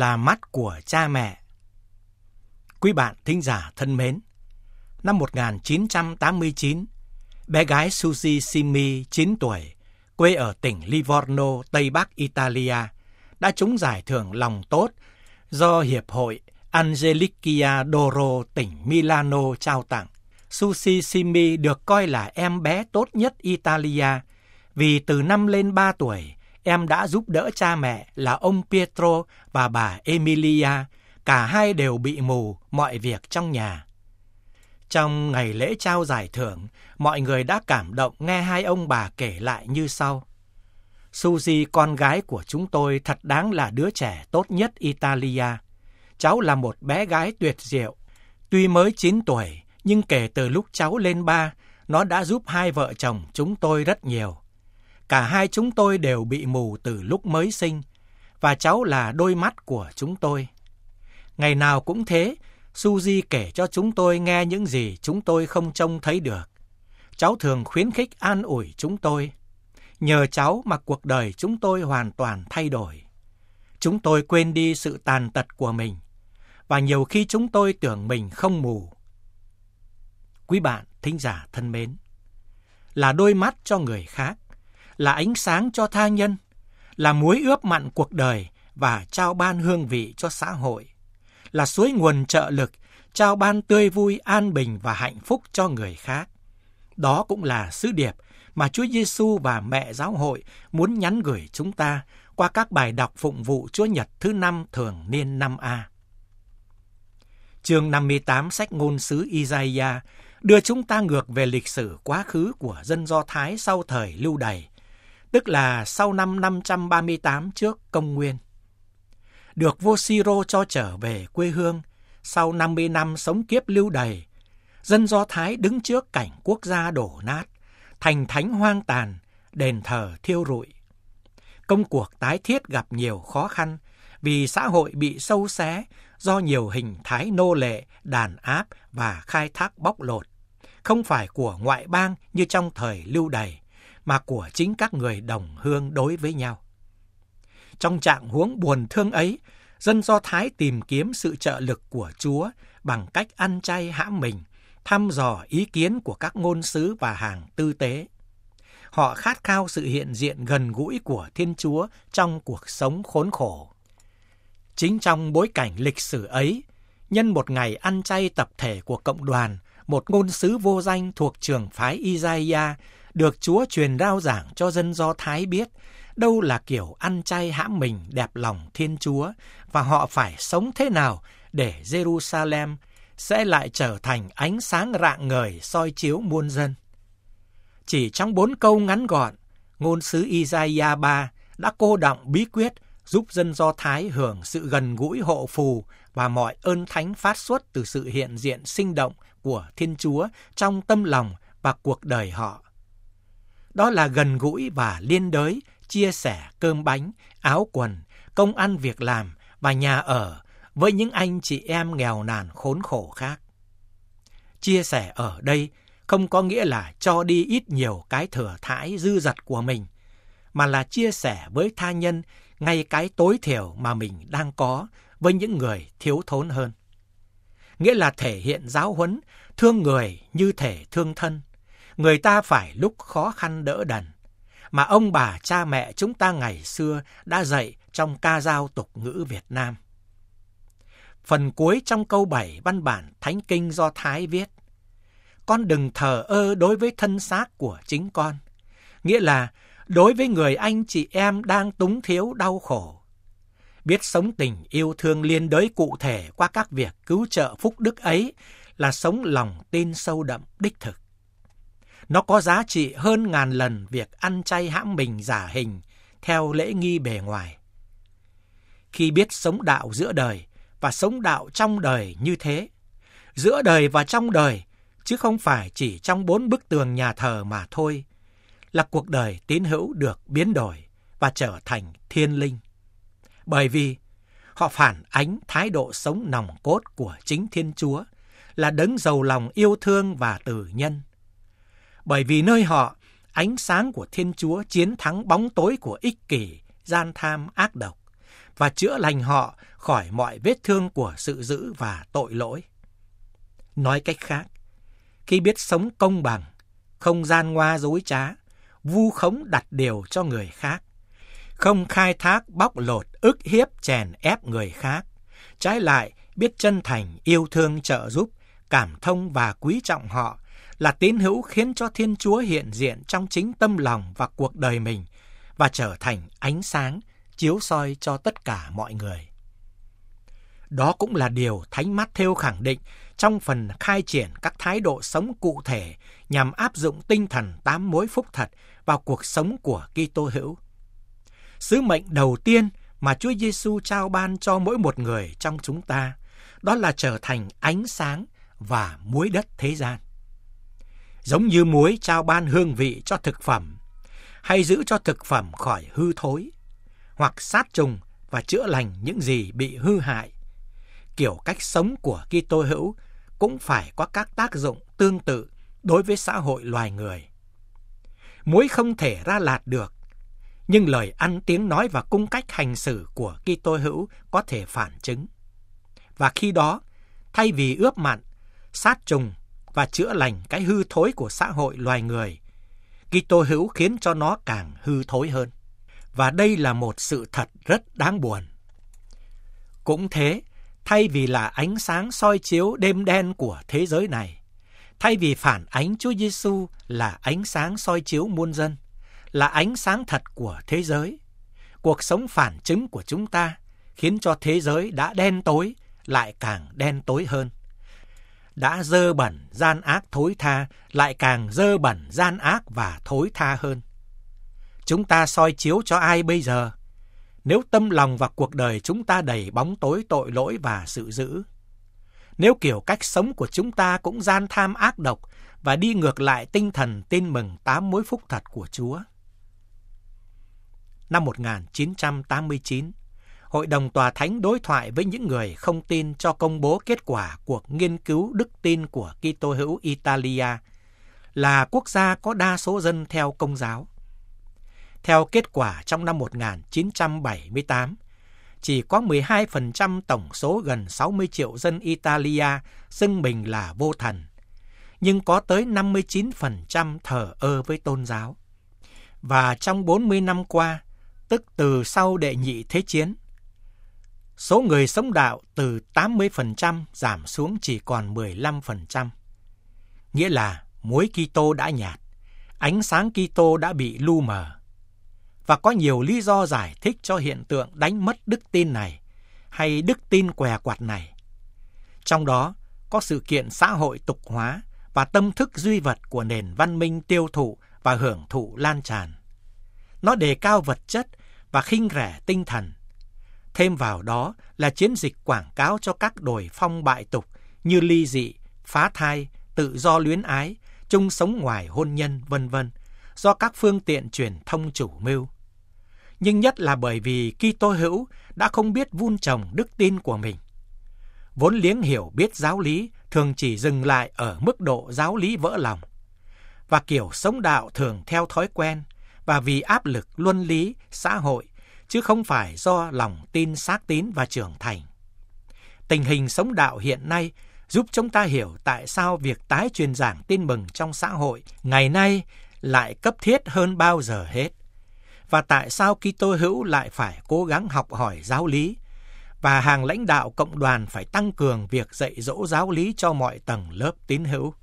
là mắt của cha mẹ. Quý bạn thính giả thân mến, năm 1989, bé gái Suzy Simi 9 tuổi, quê ở tỉnh Livorno, Tây Bắc Italia, đã trúng giải thưởng lòng tốt do Hiệp hội Angelicia d'Oro tỉnh Milano trao tặng. Suzy Simi được coi là em bé tốt nhất Italia vì từ năm lên 3 tuổi, em đã giúp đỡ cha mẹ là ông Pietro và bà Emilia, cả hai đều bị mù mọi việc trong nhà. Trong ngày lễ trao giải thưởng, mọi người đã cảm động nghe hai ông bà kể lại như sau. Suzy, con gái của chúng tôi, thật đáng là đứa trẻ tốt nhất Italia. Cháu là một bé gái tuyệt diệu. Tuy mới 9 tuổi, nhưng kể từ lúc cháu lên 3, nó đã giúp hai vợ chồng chúng tôi rất nhiều. Cả hai chúng tôi đều bị mù từ lúc mới sinh, và cháu là đôi mắt của chúng tôi. Ngày nào cũng thế, Suzy kể cho chúng tôi nghe những gì chúng tôi không trông thấy được. Cháu thường khuyến khích an ủi chúng tôi. Nhờ cháu mà cuộc đời chúng tôi hoàn toàn thay đổi. Chúng tôi quên đi sự tàn tật của mình, và nhiều khi chúng tôi tưởng mình không mù. Quý bạn thính giả thân mến, là đôi mắt cho người khác, là ánh sáng cho tha nhân, là muối ướp mặn cuộc đời và trao ban hương vị cho xã hội, là suối nguồn trợ lực, trao ban tươi vui, an bình và hạnh phúc cho người khác. Đó cũng là sứ điệp mà Chúa Giêsu và mẹ giáo hội muốn nhắn gửi chúng ta qua các bài đọc phụng vụ Chúa Nhật thứ 5 thường niên năm A. Chương 58 sách ngôn sứ Isaiah đưa chúng ta ngược về lịch sử quá khứ của dân Do Thái sau thời Lưu Đày, tức là sau năm 538 trước Công nguyên. Được vua Siro cho trở về quê hương, sau 50 năm sống kiếp Lưu Đày, dân Do Thái đứng trước cảnh quốc gia đổ nát, thành thánh hoang tàn, đền thờ thiêu rụi. Công cuộc tái thiết gặp nhiều khó khăn vì xã hội bị xâu xé do nhiều hình thái nô lệ, đàn áp và khai thác bóc lột, không phải của ngoại bang như trong thời Lưu Đày, mà của chính các người đồng hương đối với nhau. Trong trạng huống buồn thương ấy, dân Do Thái tìm kiếm sự trợ lực của Chúa bằng cách ăn chay hãm mình, thăm dò ý kiến của các ngôn sứ và hàng tư tế. Họ khát khao sự hiện diện gần gũi của Thiên Chúa trong cuộc sống khốn khổ. Chính trong bối cảnh lịch sử ấy, nhân một ngày ăn chay tập thể của cộng đoàn, một ngôn sứ vô danh thuộc trường phái Isaiah được Chúa truyền rao giảng cho dân Do Thái biết đâu là kiểu ăn chay hãm mình đẹp lòng Thiên Chúa và họ phải sống thế nào để Jerusalem sẽ lại trở thành ánh sáng rạng ngời soi chiếu muôn dân. Chỉ trong 4 câu ngắn gọn, ngôn sứ Isaiah 3 đã cô đọng bí quyết giúp dân Do Thái hưởng sự gần gũi hộ phù và mọi ơn thánh phát xuất từ sự hiện diện sinh động của Thiên Chúa trong tâm lòng và cuộc đời họ. Đó là gần gũi và liên đới, chia sẻ cơm bánh, áo quần, công ăn việc làm và nhà ở với những anh chị em nghèo nàn khốn khổ khác. Chia sẻ ở đây không có nghĩa là cho đi ít nhiều cái thừa thãi dư dật của mình, mà là chia sẻ với tha nhân ngay cái tối thiểu mà mình đang có với những người thiếu thốn hơn. Nghĩa là thể hiện giáo huấn, thương người như thể thương thân. Người ta phải lúc khó khăn đỡ đần, mà ông bà cha mẹ chúng ta ngày xưa đã dạy trong ca dao tục ngữ Việt Nam. Phần cuối trong câu 7 văn bản Thánh Kinh Do Thái viết: Con đừng thờ ơ đối với thân xác của chính con. Nghĩa là đối với người anh chị em đang túng thiếu đau khổ. Biết sống tình yêu thương liên đới cụ thể qua các việc cứu trợ phúc đức ấy là sống lòng tin sâu đậm đích thực. Nó có giá trị hơn ngàn lần việc ăn chay hãm mình giả hình theo lễ nghi bề ngoài. Khi biết sống đạo giữa đời và sống đạo trong đời như thế, giữa đời và trong đời, chứ không phải chỉ trong 4 bức tường nhà thờ mà thôi, là cuộc đời tín hữu được biến đổi và trở thành thiên linh. Bởi vì họ phản ánh thái độ sống nòng cốt của chính Thiên Chúa, là đấng giàu lòng yêu thương và từ nhân. Bởi vì nơi họ, ánh sáng của Thiên Chúa chiến thắng bóng tối của ích kỷ, gian tham, ác độc, và chữa lành họ khỏi mọi vết thương của sự dữ và tội lỗi. Nói cách khác, khi biết sống công bằng, không gian ngoa dối trá, vu khống đặt điều cho người khác, không khai thác bóc lột, ức hiếp chèn ép người khác, trái lại biết chân thành yêu thương trợ giúp, cảm thông và quý trọng họ, là tín hữu khiến cho Thiên Chúa hiện diện trong chính tâm lòng và cuộc đời mình và trở thành ánh sáng chiếu soi cho tất cả mọi người. Đó cũng là điều Thánh Mát-thêu khẳng định trong phần khai triển các thái độ sống cụ thể nhằm áp dụng tinh thần 8 mối phúc thật vào cuộc sống của Kitô hữu. Sứ mệnh đầu tiên mà Chúa Giêsu trao ban cho mỗi một người trong chúng ta, đó là trở thành ánh sáng và muối đất thế gian. Giống như muối trao ban hương vị cho thực phẩm, hay giữ cho thực phẩm khỏi hư thối, hoặc sát trùng và chữa lành những gì bị hư hại, kiểu cách sống của Kitô hữu cũng phải có các tác dụng tương tự đối với xã hội loài người. Muối không thể ra lạt được, nhưng lời ăn tiếng nói và cung cách hành xử của Kitô hữu có thể phản chứng. Và khi đó, thay vì ướp mặn, sát trùng và chữa lành cái hư thối của xã hội loài người, Kitô hữu khiến cho nó càng hư thối hơn. Và đây là một sự thật rất đáng buồn. Cũng thế, thay vì là ánh sáng soi chiếu đêm đen của thế giới này, thay vì phản ánh Chúa Giêsu là ánh sáng soi chiếu muôn dân, là ánh sáng thật của thế giới, cuộc sống phản chứng của chúng ta khiến cho thế giới đã đen tối lại càng đen tối hơn, đã dơ bẩn gian ác thối tha lại càng dơ bẩn gian ác và thối tha hơn. Chúng ta soi chiếu cho ai bây giờ, nếu tâm lòng và cuộc đời chúng ta đầy bóng tối tội lỗi và sự dữ? Nếu kiểu cách sống của chúng ta cũng gian tham ác độc và đi ngược lại tinh thần tin mừng 8 mối phúc thật của Chúa? Năm 1989, Hội đồng Tòa Thánh đối thoại với những người không tin cho công bố kết quả cuộc nghiên cứu đức tin của Kitô hữu Italia, là quốc gia có đa số dân theo Công giáo. Theo kết quả trong năm 1978, chỉ có 12% tổng số gần 60 triệu dân Italia xưng mình là vô thần, nhưng có tới 59% thờ ơ với tôn giáo. Và trong 40 năm qua, tức từ sau Đệ Nhị Thế Chiến, số người sống đạo từ 80% giảm xuống chỉ còn 15%. Nghĩa là muối Kitô đã nhạt, ánh sáng Kitô đã bị lu mờ. Và có nhiều lý do giải thích cho hiện tượng đánh mất đức tin này, hay đức tin què quặt này. Trong đó có sự kiện xã hội tục hóa và tâm thức duy vật của nền văn minh tiêu thụ và hưởng thụ lan tràn. Nó đề cao vật chất và khinh rẻ tinh thần. Thêm vào đó là chiến dịch quảng cáo cho các đồi phong bại tục như ly dị, phá thai, tự do luyến ái, chung sống ngoài hôn nhân, vân vân, do các phương tiện truyền thông chủ mưu. Nhưng nhất là bởi vì Kitô hữu đã không biết vun trồng đức tin của mình. Vốn liếng hiểu biết giáo lý thường chỉ dừng lại ở mức độ giáo lý vỡ lòng, và kiểu sống đạo thường theo thói quen và vì áp lực luân lý, xã hội, chứ không phải do lòng tin xác tín và trưởng thành. Tình hình sống đạo hiện nay giúp chúng ta hiểu tại sao việc tái truyền giảng tin mừng trong xã hội ngày nay lại cấp thiết hơn bao giờ hết, và tại sao Kitô hữu lại phải cố gắng học hỏi giáo lý, và hàng lãnh đạo cộng đoàn phải tăng cường việc dạy dỗ giáo lý cho mọi tầng lớp tín hữu.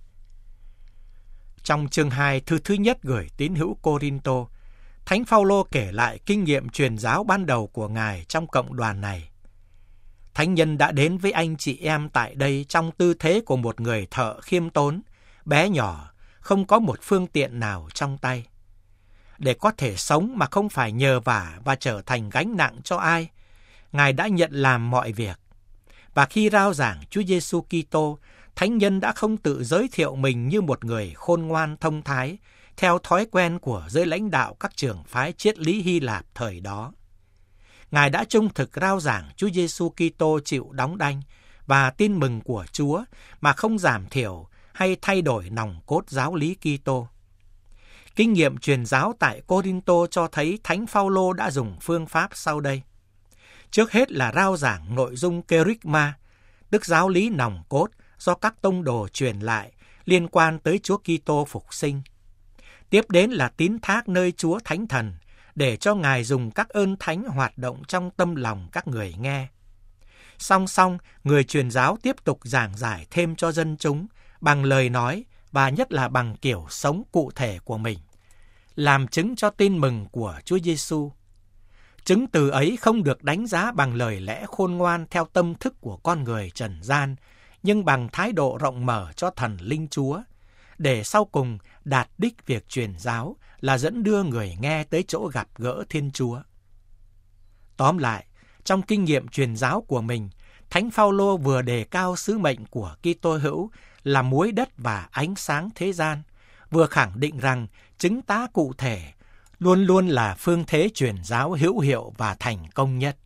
Trong chương 2 thư thứ nhất gửi tín hữu Cô-rinh-tô, Thánh Phaolô kể lại kinh nghiệm truyền giáo ban đầu của Ngài trong cộng đoàn này. Thánh nhân đã đến với anh chị em tại đây trong tư thế của một người thợ khiêm tốn, bé nhỏ, không có một phương tiện nào trong tay. Để có thể sống mà không phải nhờ vả và trở thành gánh nặng cho ai, Ngài đã nhận làm mọi việc. Và khi rao giảng Chúa Giêsu Kitô, Thánh nhân đã không tự giới thiệu mình như một người khôn ngoan thông thái, theo thói quen của giới lãnh đạo các trường phái triết lý Hy Lạp thời đó. Ngài đã trung thực rao giảng Chúa Giêsu Kitô chịu đóng đanh và tin mừng của Chúa mà không giảm thiểu hay thay đổi nòng cốt giáo lý Kitô. Kinh nghiệm truyền giáo tại Cô-rinh-tô cho thấy Thánh Phaolô đã dùng phương pháp sau đây. Trước hết là rao giảng nội dung kerygma, tức giáo lý nòng cốt do các tông đồ truyền lại liên quan tới Chúa Kitô phục sinh. Tiếp đến là tín thác nơi Chúa Thánh Thần, để cho Ngài dùng các ơn thánh hoạt động trong tâm lòng các người nghe. Song song, người truyền giáo tiếp tục giảng giải thêm cho dân chúng bằng lời nói và nhất là bằng kiểu sống cụ thể của mình, làm chứng cho tin mừng của Chúa Giêsu. Chứng từ ấy không được đánh giá bằng lời lẽ khôn ngoan theo tâm thức của con người trần gian, nhưng bằng thái độ rộng mở cho thần linh Chúa, để sau cùng đạt đích việc truyền giáo là dẫn đưa người nghe tới chỗ gặp gỡ Thiên Chúa. Tóm lại, trong kinh nghiệm truyền giáo của mình, Thánh Phaolô vừa đề cao sứ mệnh của Kitô hữu là muối đất và ánh sáng thế gian, vừa khẳng định rằng chứng tá cụ thể luôn luôn là phương thế truyền giáo hữu hiệu và thành công nhất.